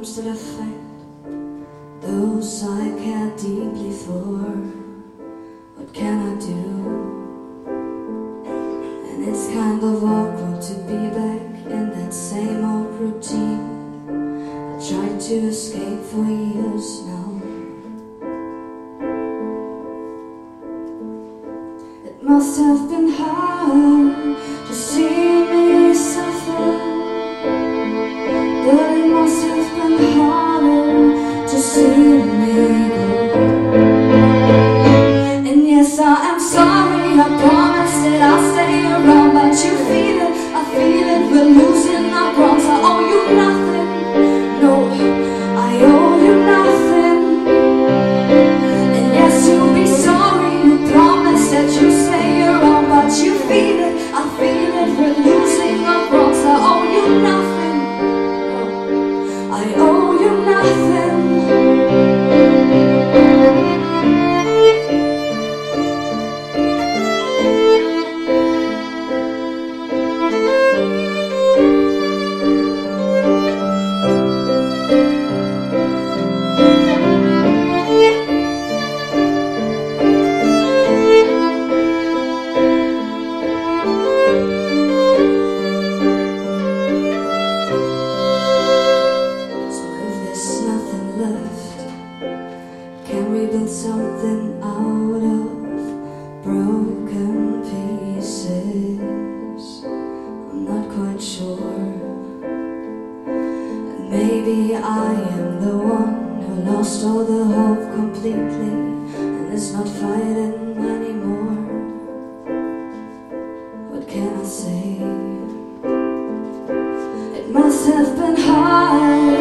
arms that affect those I care deeply for. What can I do? And it's kind of awkward to be back in that same old routine I tried to escape for years now. It must have been hard to see me suffer, but it must have been harder to see me go. And yes, I am sorry, I promise that I'll stay around, but you feel it, I feel it, we're losing our grounds. I owe you nothing, no, I owe you nothing. And yes, you'll be sorry, you promise that you stay around, but you feel it, I feel it, we're losing our grounds. I owe you nothing, I owe you nothing. Can we build something out of broken pieces? I'm not quite sure. And maybe I am the one who lost all the hope completely and is not fighting anymore. What can I say? It must have been hard